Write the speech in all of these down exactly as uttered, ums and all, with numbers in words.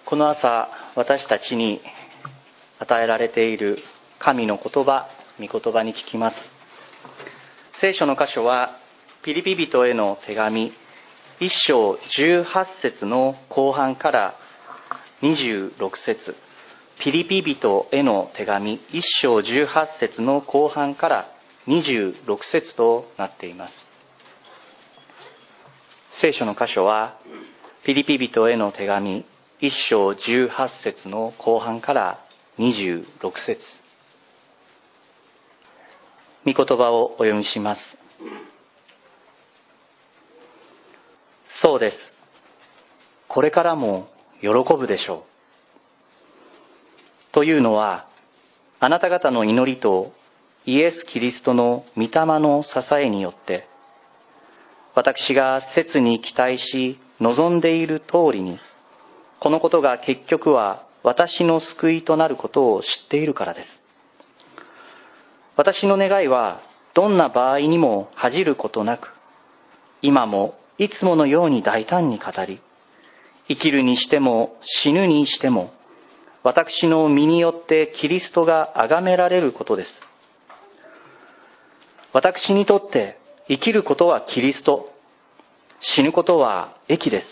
この朝、私たちに与えられている神の言葉、御言葉に聞きます。聖書の箇所は、ピリピ人への手紙、一章十八節の後半から二十六節、ピリピ人への手紙、一章十八節の後半から二十六節となっています。聖書の箇所は、ピリピ人への手紙、一章十八節の後半から二十六節。御言葉をお読みします。そうです。これからも喜ぶでしょう。というのは、あなた方の祈りとイエス・キリストの御霊の支えによって、私が切に期待し望んでいる通りに、このことが結局は私の救いとなることを知っているからです。私の願いはどんな場合にも恥じることなく、今もいつものように大胆に語り、生きるにしても死ぬにしても、私の身によってキリストが崇められることです。私にとって生きることはキリスト、死ぬことは益です。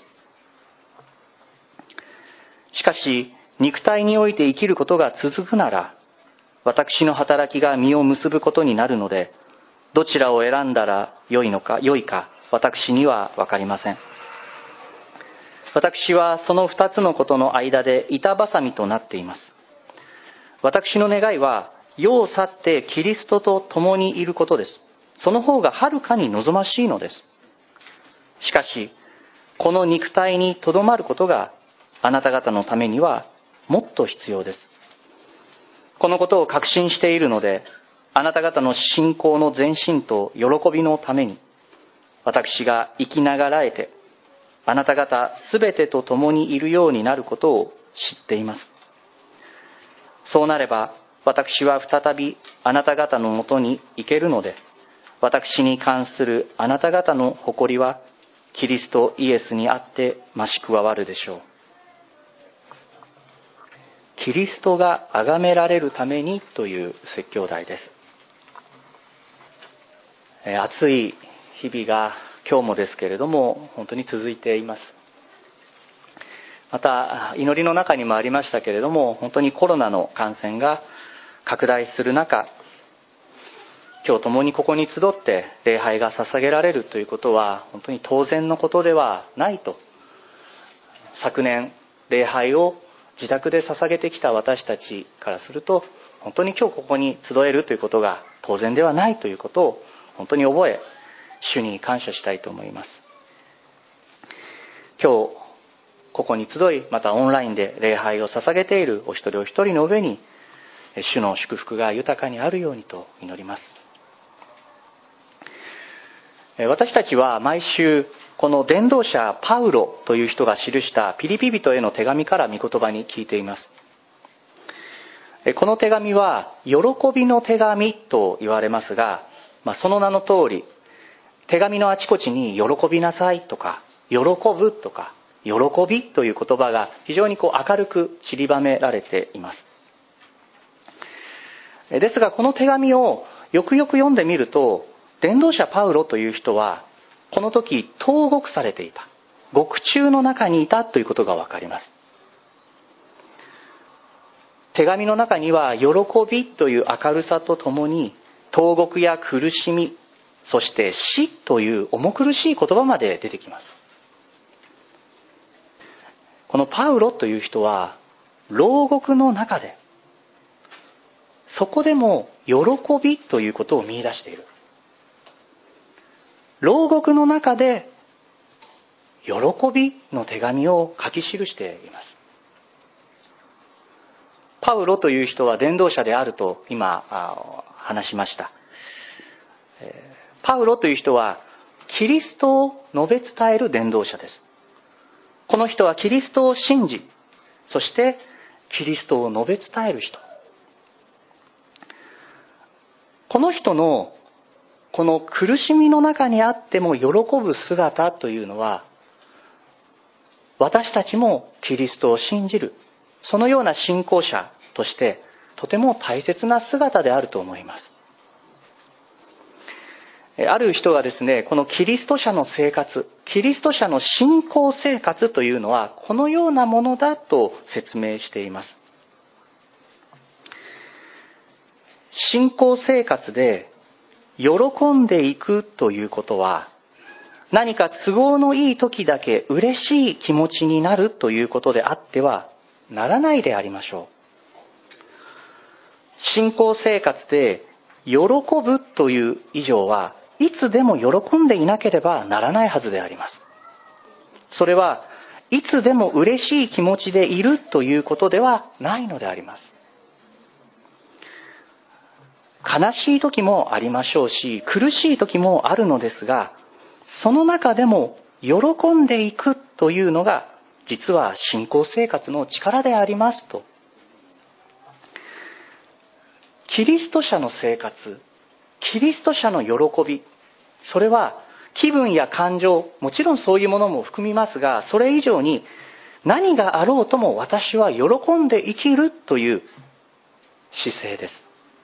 しかし、肉体において生きることが続くなら、私の働きが実を結ぶことになるので、どちらを選んだら良いのか、良いか、私には分かりません。私はその二つのことの間で板挟みとなっています。私の願いは、世を去ってキリストと共にいることです。その方がはるかに望ましいのです。しかし、この肉体にとどまることが、あなた方のためにはもっと必要です。このことを確信しているので、あなた方の信仰の前進と喜びのために、私が生きながらえて、あなた方すべてと共にいるようになることを知っています。そうなれば、私は再びあなた方のもとに行けるので、私に関するあなた方の誇りは、キリストイエスにあって増し加わるでしょう。キリストが崇められるためにという説教題です。暑い日々が今日もですけれども本当に続いています。また祈りの中にもありましたけれども、本当にコロナの感染が拡大する中、今日共にここに集って礼拝が捧げられるということは本当に当然のことではないと、昨年礼拝を自宅で捧げてきた私たちからすると、本当に今日ここに集えるということが当然ではないということを本当に覚え、主に感謝したいと思います。今日ここに集い、またオンラインで礼拝を捧げているお一人お一人の上に主の祝福が豊かにあるようにと祈ります。私たちは毎週この伝道者パウロという人が記したピリピ人への手紙から御言葉に聞いています。この手紙は喜びの手紙と言われますが、まあ、その名の通り、手紙のあちこちに喜びなさいとか喜ぶとか喜びという言葉が非常にこう明るく散りばめられています。ですがこの手紙をよくよく読んでみると、伝道者パウロという人はこの時投獄されていた、獄中の中にいたということがわかります。手紙の中には喜びという明るさとともに、投獄や苦しみ、そして死という重苦しい言葉まで出てきます。このパウロという人は牢獄の中で、そこでも喜びということを見出している。牢獄の中で喜びの手紙を書き記しています。パウロという人は伝道者であると今話しました。パウロという人はキリストを述べ伝える伝道者です。この人はキリストを信じ、そしてキリストを述べ伝える人。この人のこの苦しみの中にあっても喜ぶ姿というのは、 私たちもキリストを信じる、そのような信仰者としてとても大切な姿であると思います。ある人がですね、このキリスト者の生活、キリスト者の信仰生活というのはこのようなものだと説明しています。信仰生活で喜んでいくということは、何か都合のいい時だけ嬉しい気持ちになるということであってはならないでありましょう。信仰生活で喜ぶという以上はいつでも喜んでいなければならないはずであります。それはいつでも嬉しい気持ちでいるということではないのであります。悲しい時もありましょうし、苦しい時もあるのですが、その中でも喜んでいくというのが実は信仰生活の力でありますと。キリスト者の生活、キリスト者の喜び、それは気分や感情、もちろんそういうものも含みますが、それ以上に何があろうとも私は喜んで生きるという姿勢です。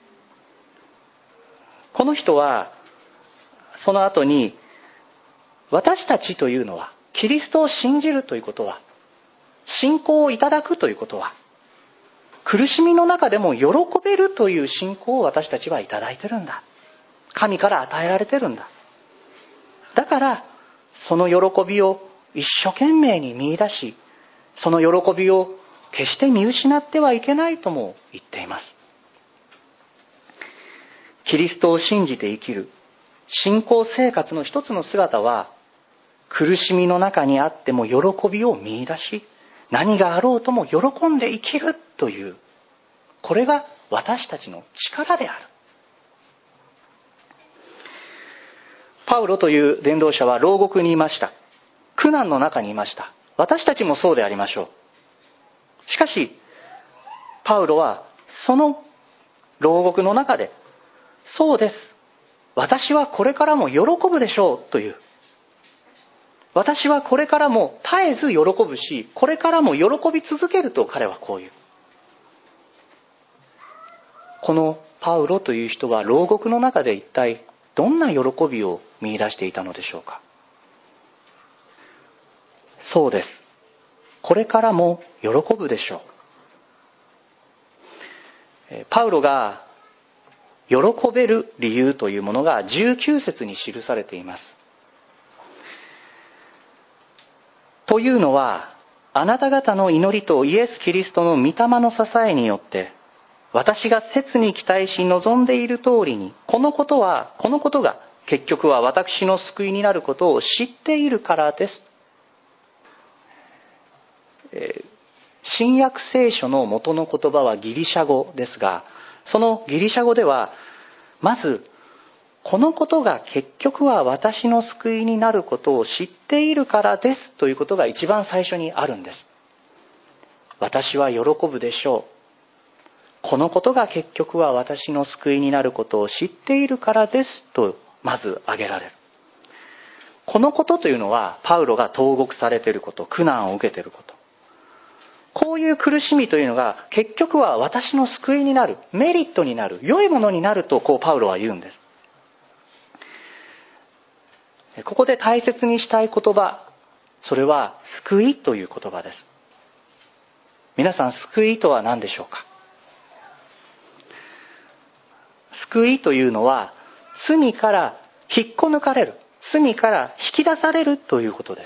この人はその後に、私たちというのはキリストを信じるということは、信仰をいただくということは、苦しみの中でも喜べるという信仰を私たちはいただいてるんだ。神から与えられてるんだ。だからその喜びを一生懸命に見出し、その喜びを決して見失ってはいけないとも言っています。キリストを信じて生きる信仰生活の一つの姿は、苦しみの中にあっても喜びを見出し、何があろうとも喜んで生きるという、これが私たちの力である。パウロという伝道者は牢獄にいました。苦難の中にいました。私たちもそうでありましょう。しかしパウロはその牢獄の中で、そうです、私はこれからも喜ぶでしょうという、私はこれからも絶えず喜ぶし、これからも喜び続けると彼はこう言う。このパウロという人は牢獄の中で一体どんな喜びを見出していたのでしょうか。そうです、これからも喜ぶでしょう。パウロが喜べる理由というものがじゅうきゅう節に記されています。というのは、あなた方の祈りとイエス・キリストの御霊の支えによって、私が切に期待し望んでいる通りに、このことは、このことが結局は私の救いになることを知っているからです。えー、新約聖書の元の言葉はギリシャ語ですが、そのギリシャ語では、まず、このことが結局は私の救いになることを知っているからですということが一番最初にあるんです。私は喜ぶでしょう。このことが結局は私の救いになることを知っているからですとまず挙げられる。このことというのはパウロが投獄されていること、苦難を受けていること。こういう苦しみというのが結局は私の救いになる、メリットになる、良いものになるとこうパウロは言うんです。ここで大切にしたい言葉、それは救いという言葉です。皆さん、救いとは何でしょうか。救いというのは罪から引っこ抜かれる、罪から引き出されるということです。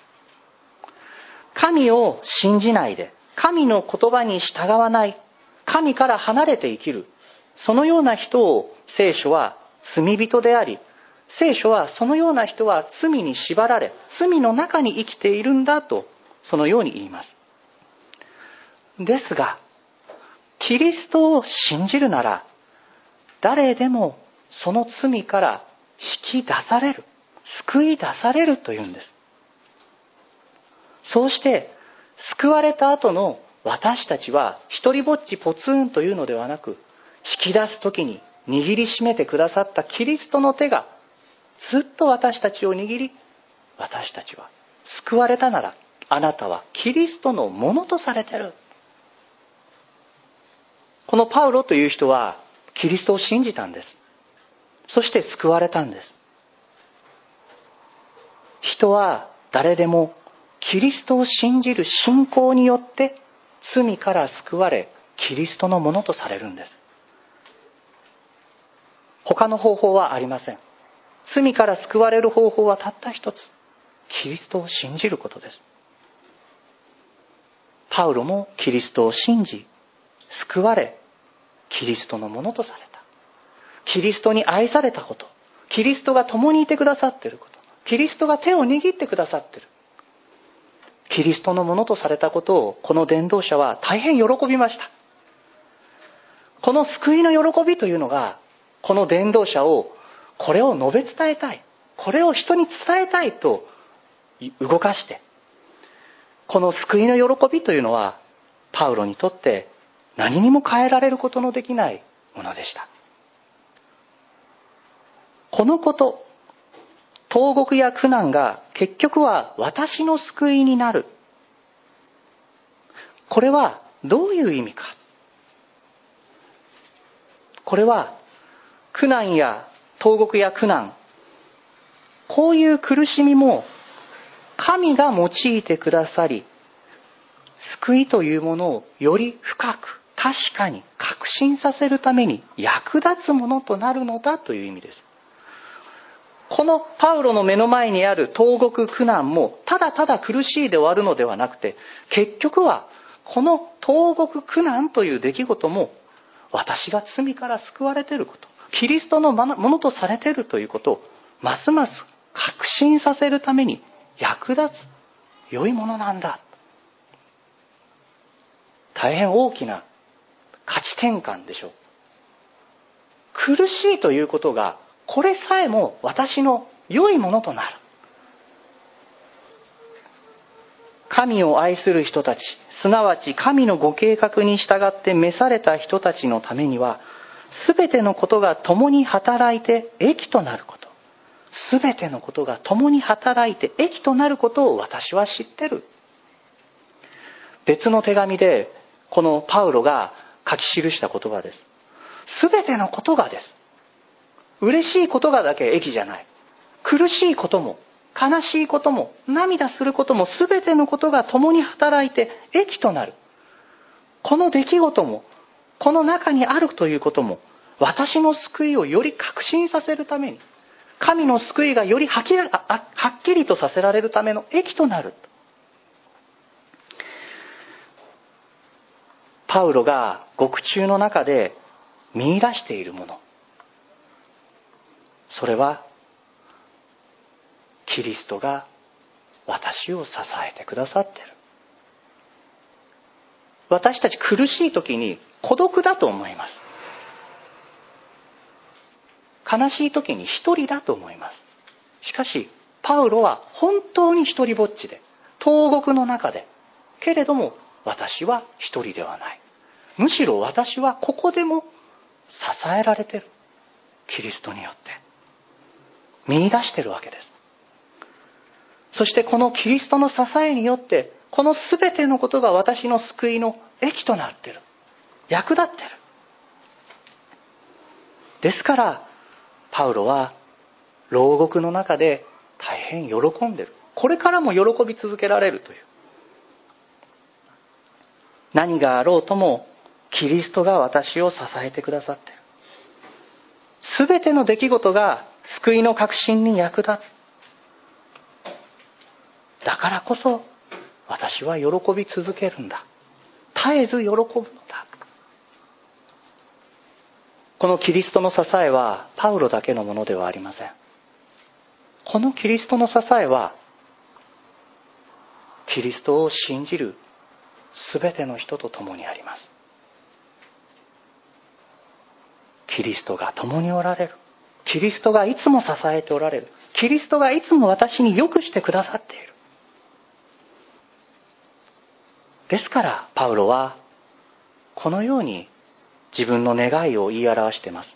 神を信じないで、神の言葉に従わない、神から離れて生きる、そのような人を聖書は罪人であり、聖書はそのような人は罪に縛られ、罪の中に生きているんだと、そのように言います。ですが、キリストを信じるなら、誰でもその罪から引き出される、救い出されるというんです。そうして救われた後の私たちは一りぼっちポツンというのではなく、引き出す時に握りしめてくださったキリストの手がずっと私たちを握り、私たちは救われたならあなたはキリストのものとされている。このパウロという人はキリストを信じたんです。そして救われたんです。人は誰でもキリストを信じる信仰によって罪から救われ、キリストのものとされるんです。他の方法はありません。罪から救われる方法はたった一つ。キリストを信じることです。パウロもキリストを信じ、救われ、キリストのものとされた。キリストに愛されたこと、キリストが共にいてくださっていること、キリストが手を握ってくださっている。キリストのものとされたことをこの伝道者は大変喜びました。この救いの喜びというのが、この伝道者をこれを述べ伝えたい、これを人に伝えたいと動かして、この救いの喜びというのはパウロにとって何にも変えられることのできないものでした。このこと、投獄や苦難が結局は私の救いになる。これはどういう意味か。これは苦難や投獄や苦難、こういう苦しみも神が用いてくださり、救いというものをより深く確かに確信させるために役立つものとなるのだという意味です。このパウロの目の前にある投獄苦難もただただ苦しいで終わるのではなくて、結局はこの投獄苦難という出来事も私が罪から救われていること、キリストのものとされているということをますます確信させるために役立つ良いものなんだ。大変大きな価値転換でしょう。苦しいということがこれさえも私の良いものとなる。神を愛する人たち、すなわち神のご計画に従って召された人たちのためには、すべてのことが共に働いて益となること。すべてのことが共に働いて益となることを私は知ってる。別の手紙でこのパウロが書き記した言葉です。すべてのことがです。嬉しいことがだけ益じゃない。苦しいことも悲しいことも涙することもすべてのことが共に働いて益となる。この出来事もこの中にあるということも私の救いをより確信させるために、神の救いがよりはっきり、はっきりとさせられるための益となる。パウロが獄中の中で見出しているもの、それはキリストが私を支えてくださっている。私たち苦しい時に孤独だと思います。悲しい時に一人だと思います。しかしパウロは本当に一人ぼっちで、投獄の中で、けれども私は一人ではない。むしろ私はここでも支えられている。キリストによって見出しているわけです。そしてこのキリストの支えによって、この全てのことが私の救いの益となっている。役立っている。ですからパウロは牢獄の中で大変喜んでいる。これからも喜び続けられるという。何があろうともキリストが私を支えてくださっている。すべての出来事が救いの確信に役立つ。だからこそ私は喜び続けるんだ。絶えず喜ぶのだ。このキリストの支えはパウロだけのものではありません。このキリストの支えはキリストを信じるすべての人と共にあります。キリストが共におられる。キリストがいつも支えておられる。キリストがいつも私に良くしてくださっている。ですからパウロはこのように自分の願いを言い表しています。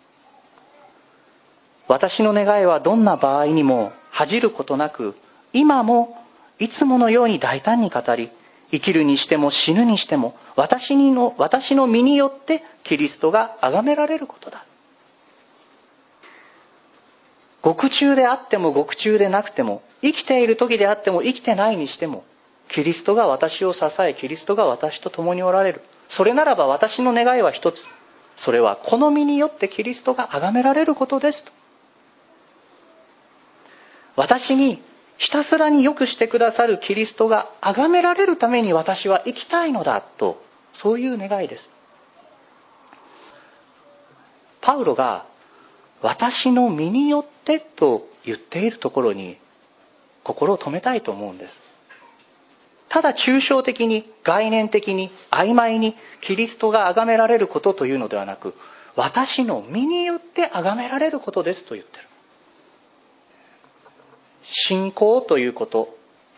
私の願いはどんな場合にも恥じることなく、今もいつものように大胆に語り、生きるにしても死ぬにしても私の、私の身によってキリストが崇められることだ。獄中であっても獄中でなくても、生きている時であっても生きてないにしても、キリストが私を支え、キリストが私と共におられる。それならば私の願いは一つ。それはこの身によってキリストが崇められることですと。私にひたすらに良くしてくださるキリストが崇められるために私は生きたいのだと、そういう願いです。パウロが私の身によってと言っているところに心を止めたいと思うんです。ただ抽象的に概念的に曖昧にキリストが崇められることというのではなく、私の身によって崇められることですと言ってる。信仰ということ、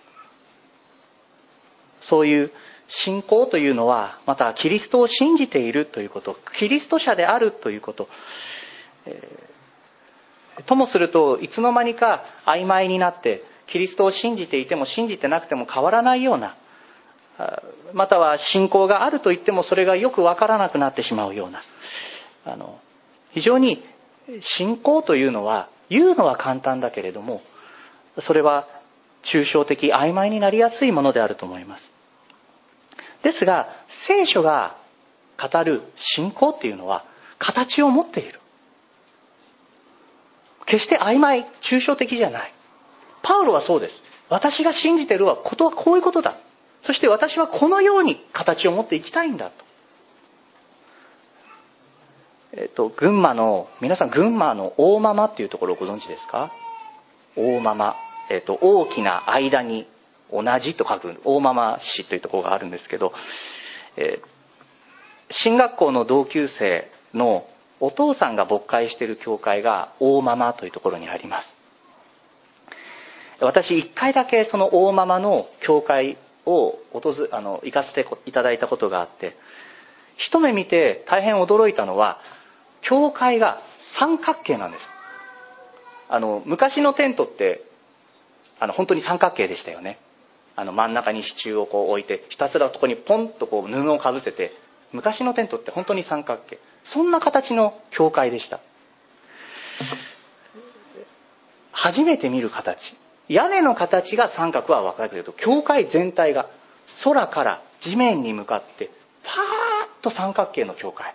そういう信仰というのは、またキリストを信じているということ、キリスト者であるということ、えー、ともするといつの間にか曖昧になって、キリストを信じていても信じてなくても変わらないような、または信仰があると言ってもそれがよくわからなくなってしまうような、あの非常に信仰というのは言うのは簡単だけれども、それは抽象的曖昧になりやすいものであると思います。ですが聖書が語る信仰っていうのは形を持っている。決して曖昧抽象的じゃない。パウロはそうです。私が信じていることはこういうことだ。そして私はこのように形を持っていきたいんだと。えっと群馬の皆さん群馬の大間々っていうところをご存知ですか？大間々、えっと大きな間に同じと書く大間々市というところがあるんですけど、えー、進学校の同級生のお父さんが牧会している教会が大間々というところにあります。私一回だけその大間々の教会を訪れあの行かせていただいたことがあって、一目見て大変驚いたのは教会が三角形なんです。あの昔のテントってあの本当に三角形でしたよね。あの真ん中に支柱をこう置いてひたすらそこにポンとこう布をかぶせて、昔のテントって本当に三角形、そんな形の教会でした。初めて見る形、屋根の形が三角は分かるけど、教会全体が空から地面に向かってパーッと三角形の教会。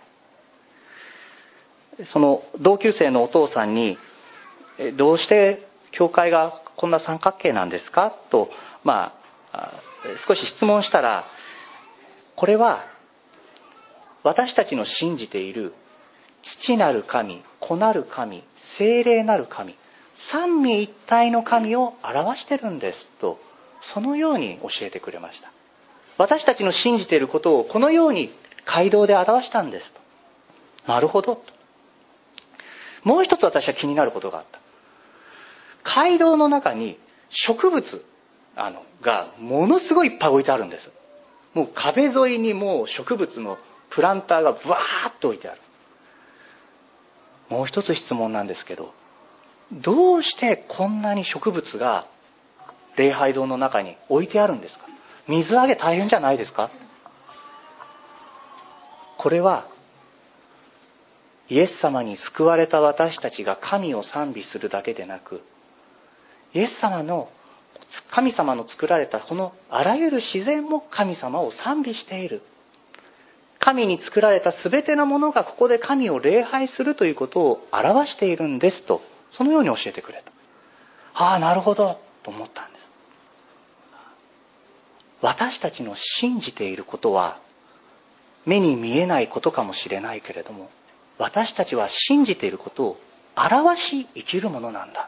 その同級生のお父さんにどうして教会がこんな三角形なんですかと、まあ少し質問したら、これは私たちの信じている父なる神、子なる神、聖霊なる神、三位一体の神を表してるんですと、そのように教えてくれました。私たちの信じていることをこのように街道で表したんですと。なるほどと。もう一つ私は気になることがあった。街道の中に植物あのがものすごいいっぱい置いてあるんです。もう壁沿いにもう植物のプランターがバーッと置いてある。もう一つ質問なんですけど、どうしてこんなに植物が礼拝堂の中に置いてあるんですか？水あげ大変じゃないですか？これはイエス様に救われた私たちが神を賛美するだけでなく、イエス様の神様の作られたこのあらゆる自然も神様を賛美している。神に作られた全てのものがここで神を礼拝するということを表しているんですと、そのように教えてくれた。ああ、なるほどと思ったんです。私たちの信じていることは目に見えないことかもしれないけれども、私たちは信じていることを表し生きるものなんだ。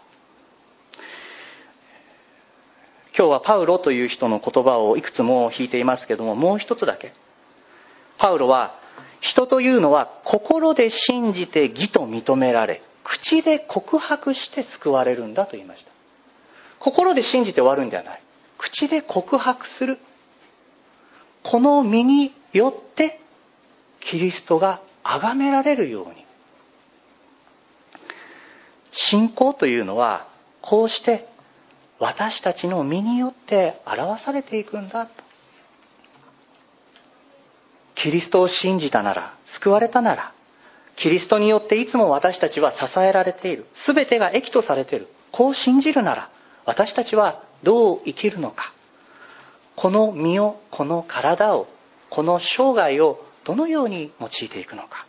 今日はパウロという人の言葉をいくつも引いていますけれども、もう一つだけ。パウロは、人というのは心で信じて義と認められ、口で告白して救われるんだと言いました。心で信じて終わるんではない。口で告白する。この身によってキリストが崇められるように。信仰というのはこうして私たちの身によって表されていくんだと。キリストを信じたなら、救われたなら、キリストによっていつも私たちは支えられている。すべてが益とされている。こう信じるなら、私たちはどう生きるのか。この身を、この体を、この生涯をどのように用いていくのか。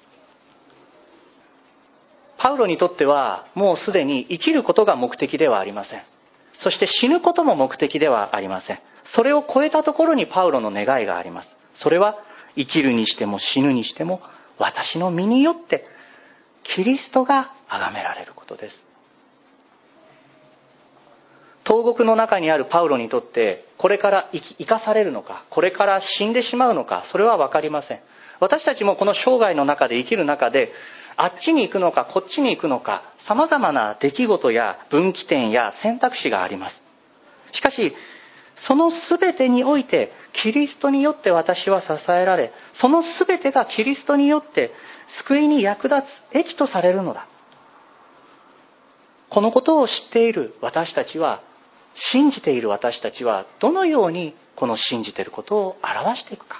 パウロにとってはもうすでに生きることが目的ではありません。そして死ぬことも目的ではありません。それを超えたところにパウロの願いがあります。それは生きるにしても死ぬにしても私の身によってキリストが崇められることです。投獄の中にあるパウロにとってこれから生き、生かされるのか、これから死んでしまうのか、それは分かりません。私たちもこの生涯の中で生きる中であっちに行くのかこっちに行くのか、様々な出来事や分岐点や選択肢があります。しかしその全てにおいてキリストによって私は支えられ、その全てがキリストによって救いに役立つ益とされるのだ。このことを知っている私たちは、信じている私たちはどのようにこの信じていることを表していくか。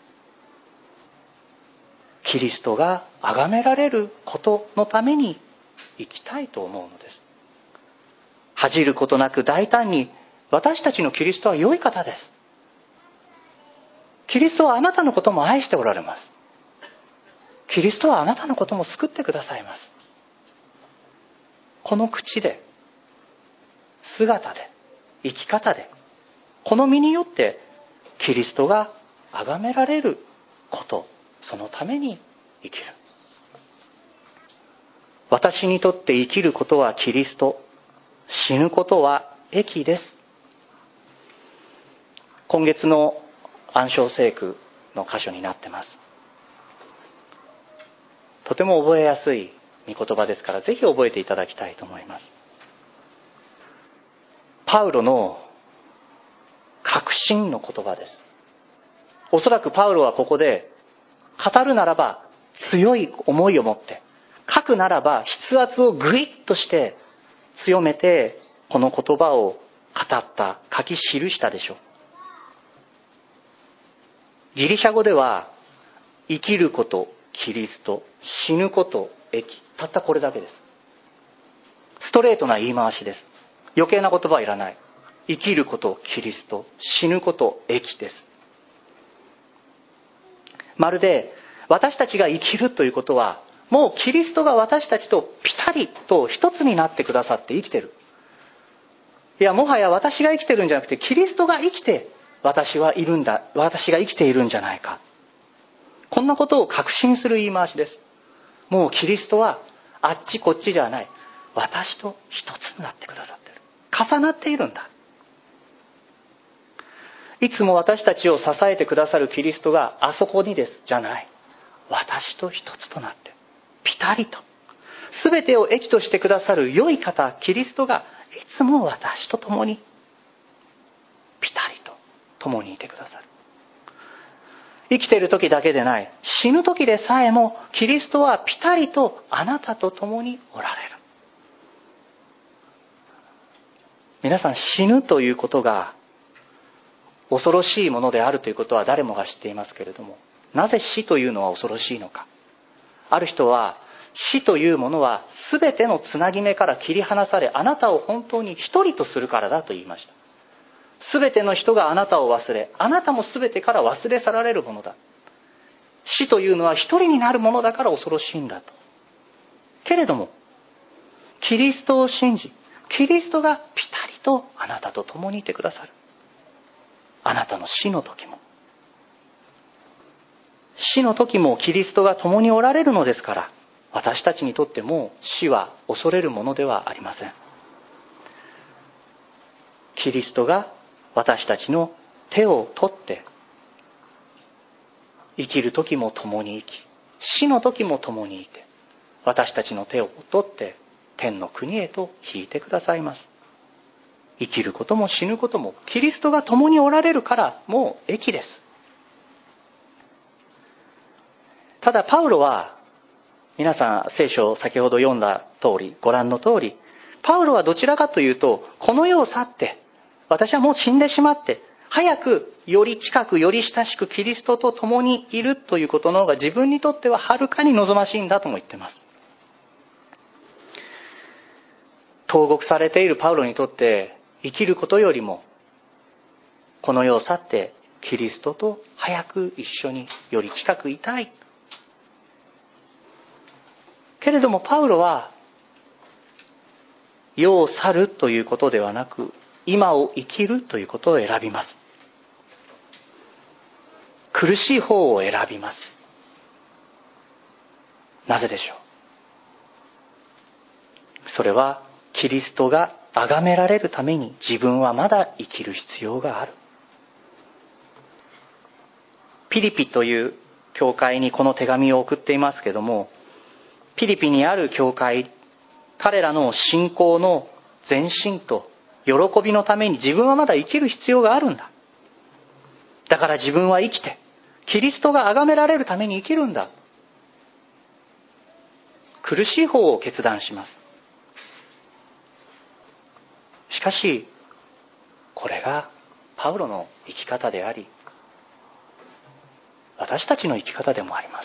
キリストが崇められることのために生きたいと思うのです。恥じることなく大胆に、私たちのキリストは良い方です。キリストはあなたのことも愛しておられます。キリストはあなたのことも救ってくださいます。この口で、姿で、生き方で、この身によってキリストが崇められること、そのために生きる。私にとって生きることはキリスト、死ぬことは益です。今月の暗唱聖句の箇所になってます。とても覚えやすい御言葉ですから、ぜひ覚えていただきたいと思います。パウロの確信の言葉です。おそらくパウロはここで語るならば強い思いを持って、書くならば筆圧をグイッとして強めてこの言葉を語った、書き記したでしょう。ギリシャ語では生きることキリスト、死ぬこと益、たったこれだけです。ストレートな言い回しです。余計な言葉はいらない。生きることキリスト、死ぬこと益です。まるで私たちが生きるということは、もうキリストが私たちとピタリと一つになってくださって生きてる。いや、もはや私が生きてるんじゃなくてキリストが生きて私はいるんだ、私が生きているんじゃないか、こんなことを確信する言い回しです。もうキリストはあっちこっちじゃない、私と一つになってくださっている、重なっているんだ。いつも私たちを支えてくださるキリストがあそこにですじゃない、私と一つとなってピタリと全てを益としてくださる良い方キリストがいつも私と共にピタリと共にいてくださる。生きている時だけでない、死ぬ時でさえもキリストはピタリとあなたと共におられる。皆さん、死ぬということが恐ろしいものであるということは誰もが知っていますけれども、なぜ死というのは恐ろしいのか。ある人は死というものは全てのつなぎ目から切り離され、あなたを本当に一人とするからだと言いました。全ての人があなたを忘れ、あなたも全てから忘れ去られるものだ。死というのは一人になるものだから恐ろしいんだと。けれどもキリストを信じ、キリストがピタリとあなたと共にいてくださる。あなたの死の時も死の時もキリストが共におられるのですから、私たちにとっても死は恐れるものではありません。キリストが私たちの手を取って生きる時も共に生き、死の時も共にいて、私たちの手を取って天の国へと引いてくださいます。生きることも死ぬこともキリストが共におられるからもう益です。ただパウロは、皆さん聖書を先ほど読んだ通り、ご覧の通り、 パウロはどちらかというと、この世を去って、私はもう死んでしまって、早くより近くより親しくキリストと共にいるということの方が自分にとってははるかに望ましいんだとも言っています。投獄されているパウロにとって生きることよりも、この世を去ってキリストと早く一緒により近くいたい。けれどもパウロは世を去るということではなく、今を生きるということを選びます。苦しい方を選びます。なぜでしょう。それはキリストが崇められるために自分はまだ生きる必要がある。ピリピという教会にこの手紙を送っていますけども、ピリピにある教会、彼らの信仰の前進と喜びのために自分はまだ生きる必要があるんだ。だから自分は生きて、キリストが崇められるために生きるんだ。苦しい方を決断します。しかし、これがパウロの生き方であり、私たちの生き方でもあります。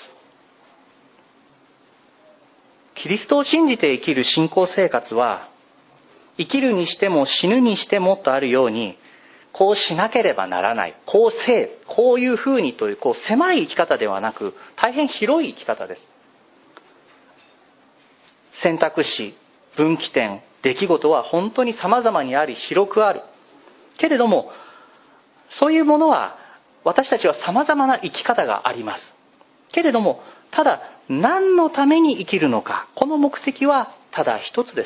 キリストを信じて生きる信仰生活は、生きるにしても死ぬにしてもとあるように、こうしなければならない、こうせえ、こういうふうにというこう狭い生き方ではなく、大変広い生き方です。選択肢、分岐点、出来事は本当に様々にあり、広くある。けれども、そういうものは私たちは様々な生き方があります。けれども、ただ何のために生きるのか、この目的はただ一つです。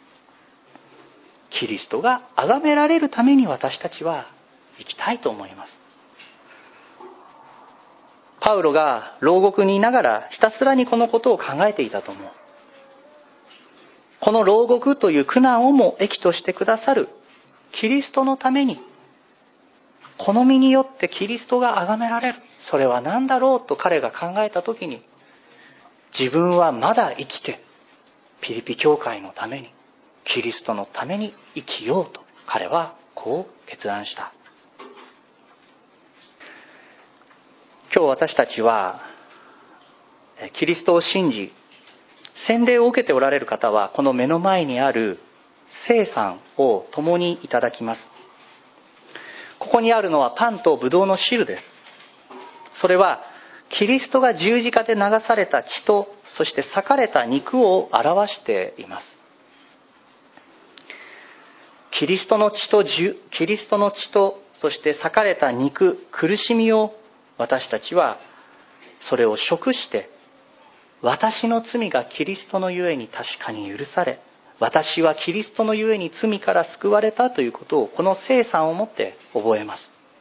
キリストが崇められるために私たちは生きたいと思います。パウロが牢獄にいながらひたすらにこのことを考えていたと思う。この牢獄という苦難をも益としてくださるキリストのために、この身によってキリストが崇められる、それは何だろうと彼が考えたときに、自分はまだ生きてピリピ教会のために、キリストのために生きようと彼はこう決断した。今日私たちはキリストを信じ洗礼を受けておられる方は、この目の前にある聖餐を共にいただきます。ここにあるのはパンとブドウの汁です。それはキリストが十字架で流された血と、そして裂かれた肉を表しています。キリストの血とキリストの血と、そして裂かれた肉、苦しみを私たちはそれを食して、私の罪がキリストのゆえに確かに許され、私はキリストのゆえに罪から救われたということを、この聖餐をもって覚えます。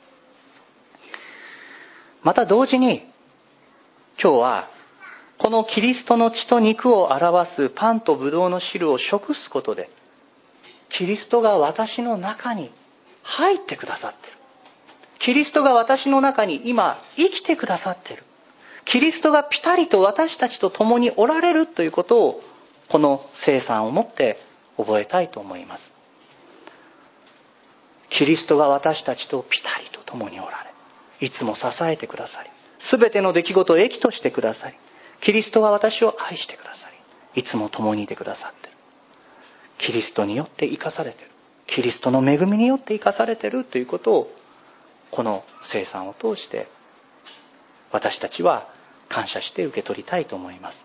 また同時に、今日はこのキリストの血と肉を表すパンとブドウの汁を食すことで、キリストが私の中に入ってくださっている。キリストが私の中に今生きてくださっている。キリストがピタリと私たちと共におられるということを、この聖餐をもって覚えたいと思います。キリストが私たちとピタリと共におられ、いつも支えてくださり、すべての出来事を益としてくださり、キリストは私を愛してくださり、いつも共にいてくださっている。キリストによって生かされている。キリストの恵みによって生かされているということを、この聖餐を通して私たちは感謝して受け取りたいと思います。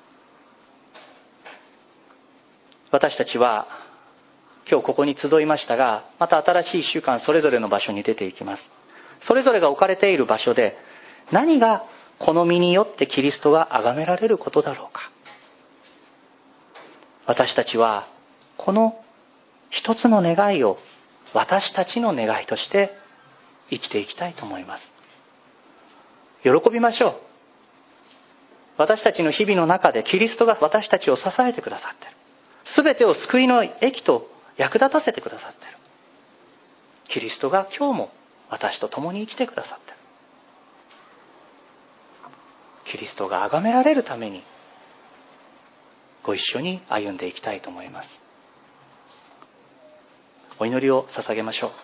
私たちは今日ここに集いましたが、また新しいいっしゅうかんそれぞれの場所に出ていきます。それぞれが置かれている場所で、何がこの身によってキリストが崇められることだろうか。私たちはこの一つの願いを私たちの願いとして生きていきたいと思います。喜びましょう。私たちの日々の中でキリストが私たちを支えてくださっている。すべてを救いの益と役立たせてくださっている。キリストが今日も私と共に生きてくださっている。キリストが崇められるためにご一緒に歩んでいきたいと思います。 お祈りを捧げましょう。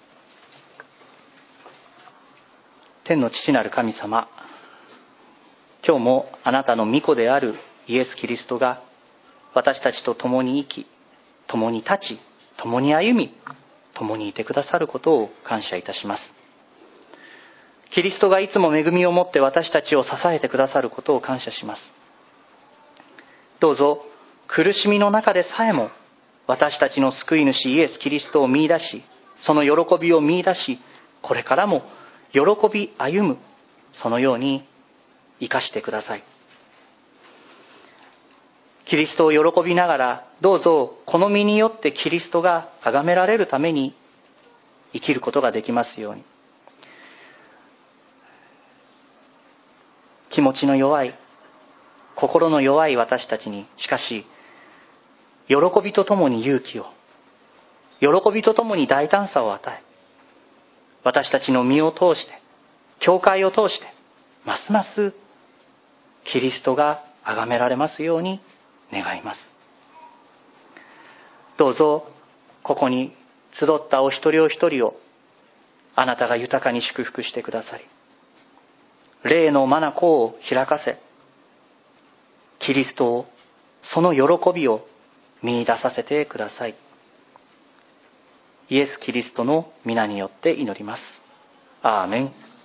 天の父なる神様、今日もあなたの御子であるイエス・キリストが私たちと共に生き、共に立ち、共に歩み、共にいてくださることを感謝いたします。キリストがいつも恵みを持って私たちを支えてくださることを感謝します。どうぞ苦しみの中でさえも私たちの救い主イエス・キリストを見出し、その喜びを見出し、これからも喜び歩む、そのように生かしてください。キリストを喜びながら、どうぞこの身によってキリストが崇められるために生きることができますように。気持ちの弱い、心の弱い私たちに、しかし喜びとともに勇気を、喜びとともに大胆さを与え、私たちの身を通して、教会を通して、ますますキリストが崇められますように願います。どうぞここに集ったお一人お一人をあなたが豊かに祝福してくださり、霊の眼を開かせ、キリストを、その喜びを見出させてください。イエス・キリストの皆によって祈ります。アーメン。